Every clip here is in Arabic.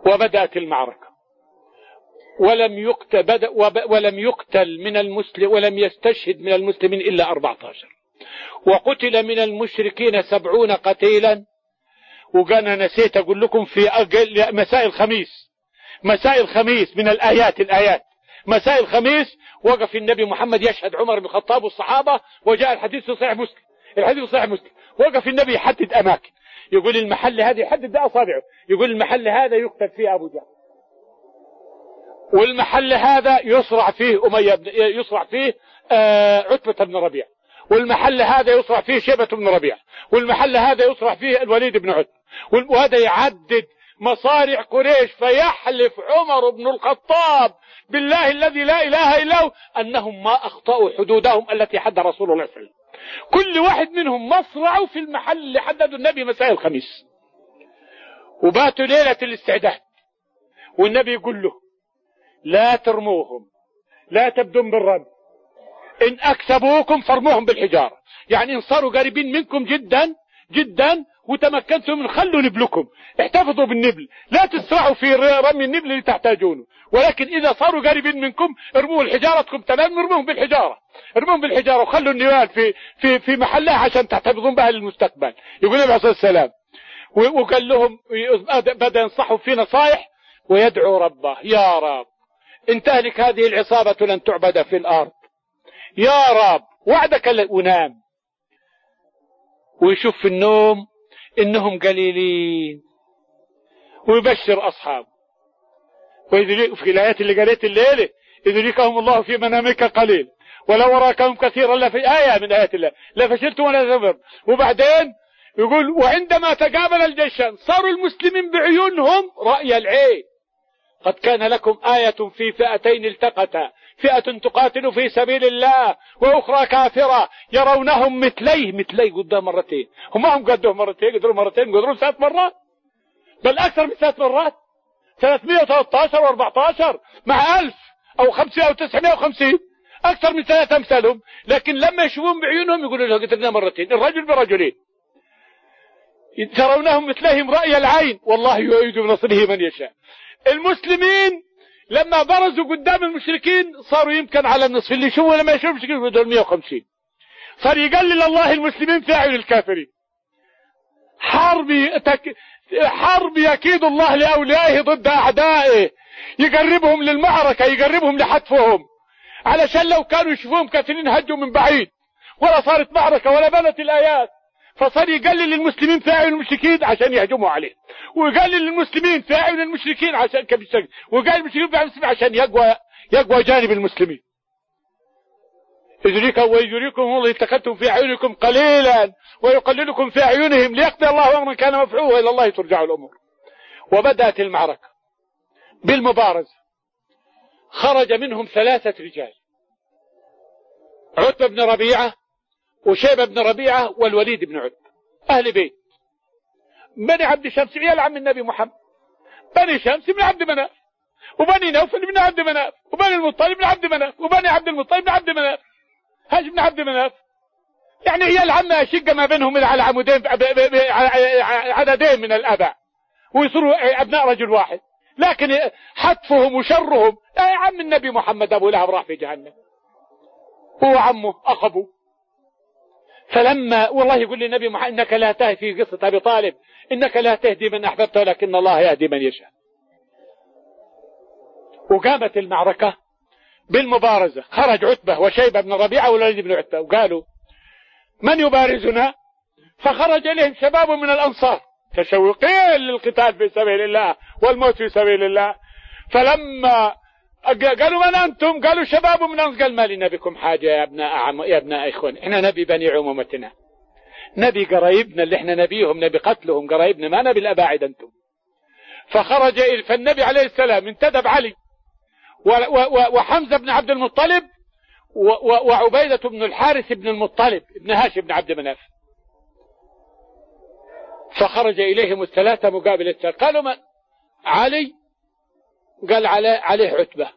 وبدأت المعركة، ولم يقتل من المسلم، ولم يستشهد من المسلمين إلا 14، وقتل من المشركين 70 قتيلا. وقانا نسيت أقول لكم في مساء الخميس من الآيات مساء الخميس وقف النبي محمد يشهد عمر بن الخطاب والصحابة، وجاء الحديث في صحيح مسلم، وقف النبي يحدد أماكن، يقول المحل هذا، يحدد ده أصابعه، يقول المحل هذا يقتل فيه أبو جهل، والمحل هذا يصرع فيه عتبة بن ربيعة، والمحل هذا يصرع فيه شيبة بن ربيعة، والمحل هذا يصرع فيه الوليد بن عتبة. وهذا يعدد مصارع قريش، فيحلف عمر بن الخطاب بالله الذي لا إله إلا هو أنهم ما أخطأوا حدودهم التي حد رسول الله صلى الله عليه وسلم. كل واحد منهم مصرعوا في المحل اللي حددوا النبي مساء الخميس، وباتوا ليلة الاستعداد، والنبي يقول له لا ترموهم، لا تبدون بالرمي، إن أكسبوكم فرموهم بالحجارة، يعني إن صاروا قريبين منكم جدا جدا وتمكنتم من خلوا نبلكم، احتفظوا بالنبل، لا تسرعوا في رمي النبل اللي تحتاجونه، ولكن إذا صاروا قريبين منكم ارموا الحجارتكم تمام، ارموهم بالحجارة وخلوا النبال في محلها عشان تحتفظون بها للمستقبل. يقول النبي عليه الصلاة والسلام، وقال لهم بدأ ينصحوا في نصائح ويدعو ربه، يا رب إن تهلك هذه العصابة لن تعبد في الأرض، يا رب وعدك، ونام ويشوف في النوم إنهم قليلين، ويبشر أصحابه. في الآيات اللي قريت الليلة، إذ يريكهم الله في منامك قليل ولو وراكهم كثيرا لفي آية من آيات الله لفشلتم ولا تفر. وبعدين يقول وعندما تقابل الجيشان صاروا المسلمين بعيونهم رأي العين، قد كان لكم آية في فئتين التقتا، فئة تقاتل في سبيل الله وأخرى كافرة يرونهم مثلي قدام مرتين، هم قدوا مرتين، قدروا 3 مرات، بل أكثر من 3 مرات، 313 و14 مع 1000 أو 500 أو 950، أكثر من 3 أمثالهم، لكن لما يشوفون بعيونهم يقولوا له قتلنا مرتين، الرجل برجلين، ترونهم مثلهم رأي العين والله يؤيد بنصره من يشاء. المسلمين لما برزوا قدام المشركين صاروا يمكن على النصف، اللي يشوفوا لما يشوفوا المشركين يقولوا 150، صار يقلل الله المسلمين في أعين الكافرين. حرب يكيد الله لأوليائه ضد أعدائه، يقربهم للمعركة، يقربهم لحتفهم، علشان لو كانوا يشوفوهم كثيرين هجوا من بعيد ولا صارت معركة ولا بنت الآيات، فصار يقلل المسلمين في أعين المشركين عشان يهجموا عليه، ويقلل المسلمين في أعين المشركين عشان كبير، وقال المشركين في أعين المسلمين عشان يقوى جانب المسلمين. ويجريكم الله اتخذتم في أعينكم قليلا ويقللكم في أعينهم ليقضي الله أمرا كان مفعولا إلى الله ترجع الأمور. وبدأت المعركة بالمبارزة، خرج منهم 3 رجال، عتبة بن ربيعة وشيبة بن ربيعة والوليد بن عتبة، أهل بيت بني عبد شمس عيال عم النبي محمد، بني شمس بن عبد مناف، وبني نوفل بن عبد مناف، وبني المطلب بن عبد مناف، وبني عبد المطلب بن عبد مناف، هاش بن عبد مناف، يعني عيال عم أشق ما بينهم على عمودين عددين من الآباء ويصيروا أبناء رجل واحد، لكن حتفهم وشرهم عم النبي محمد أبو لهب راح في جهنم، هو عمه أخبه. فلما والله يقول لي النبي محمد إنك لا تهدي، في قصة أبي طالب إنك لا تهدي من أحببت ولكن الله يهدي من يشاء. وقامت المعركة بالمبارزة، خرج عتبة وشيبة بن ربيعة والوليد بن عتبة وقالوا من يبارزنا؟ فخرج إليهم شباب من الأنصار تشوقين للقتال في سبيل الله والموت في سبيل الله. فلما قالوا من أنتم؟ قالوا شباب من الأنصار. قال ما لنا بكم حاجة يا ابناء إخوان، إحنا نبي بني عمومتنا، نبي قرايبنا اللي إحنا نبيهم، نبي قتلهم قرايبنا، ما نبي الأباعد أنتم. فخرج فالنبي عليه السلام انتدب علي وحمزة بن عبد المطلب وعبيدة بن الحارث بن المطلب بن هاشم بن عبد مناف، فخرج إليهم 3 مقابل 3. قالوا من؟ علي. قال عليه عتبة،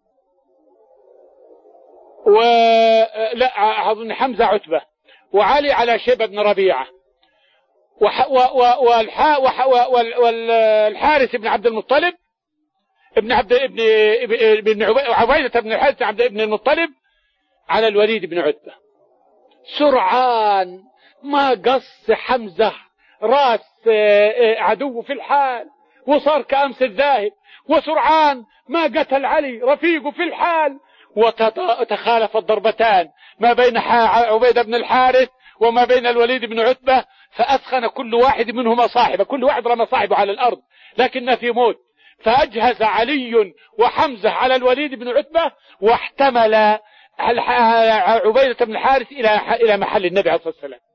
لا أظن حمزة عتبة، وعلي على شيبة بن ربيعة، والحارث بن عبد المطلب ابن عبيدة بن الحارث ابن المطلب على الوليد بن عتبة. سرعان ما قص حمزة راس عدو في الحال وصار كأمس الذاهب، وسرعان ما قتل علي رفيقه في الحال، وتخالف الضربتان ما بين عبيدة بن الحارث وما بين الوليد بن عتبة، فأثخن كل واحد منهما صاحبه، كل واحد رمى صاحبه على الأرض لكن في موت. فأجهز علي وحمزة على الوليد بن عتبة، واحتمل عبيدة بن الحارث إلى محل النبي عليه الصلاة والسلام.